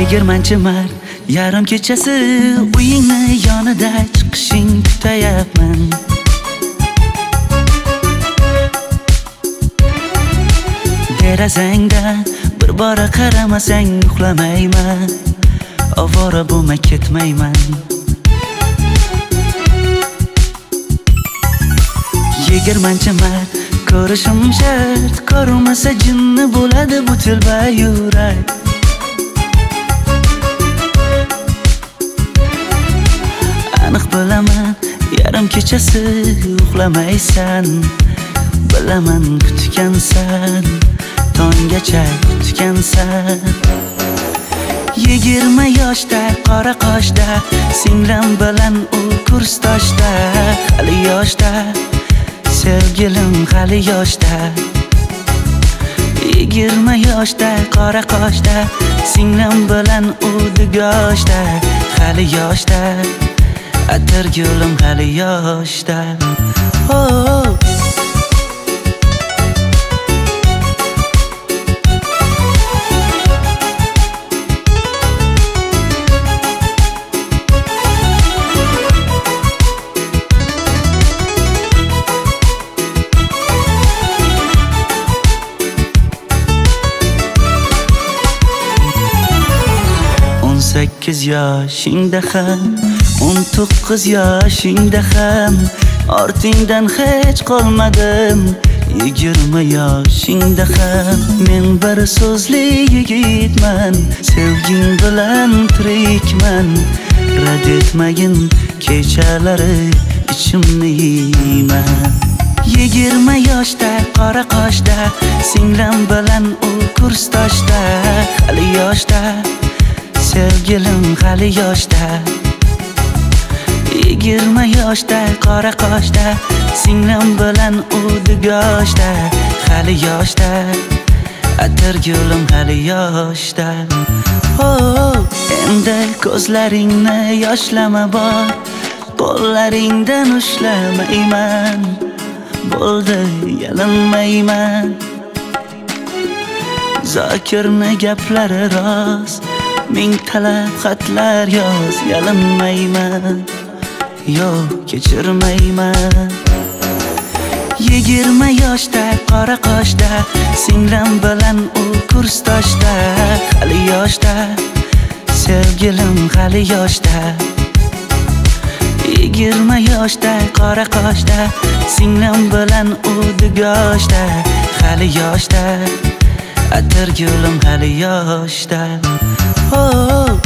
20 mart yarim kechasi uyingni yonida chiqishing kutayapman. Derazangdan bir bora qaramasang uxlamayman, ovora bo'lmay ketmayman. 20 mart ko'rishim shart, ko'rmasa jinni bo'ladi bu tilba yurak. Aniq bilaman, yarim kechasi uxlamaysan, bilaman kutgansan, tonggacha kutgansan. 20 yoshda, qora qoshda, singlim bilan u kursdoshda, hali yoshda, sevgilim hali yoshda. 20 yoshda, qora qoshda, singlim bilan u dugoshda, hali yoshda, atirgulim hali yoshda. Oh 18 yoshingda ham, 19 yoshingda ham ortingdan hech qolmadim. 20 yoshingda ham men bir so'zli yigitman, sevging bilan tirikman. Rad etmagin kechalari ichimni yeyman. 20 yoshda, qora qoshda, singlim bilan u kursdoshda, hali yoshda, sevgilim hali yoshda. 20 yoshda, qora qoshda, singlim bilan u dugoshda, hali yoshda, atirgulim hali yoshda. Oh, endi ko'zlaringni yoshlama bor, qo'llaringdan ushlamayman, bo'ldi yalinmayman. Zokirni gaplari rost, ming talab xatlar yoz, yalinmayman, yo'q kechirmayman. 20 yoshda, qora qoshda, singlim bilan u kursdoshda, hali yoshda, sevgilim hali yoshda. 20 yoshda, qora qoshda, singlim bilan u dugoshda, hali yoshda, atirgulim hali yoshda. Oh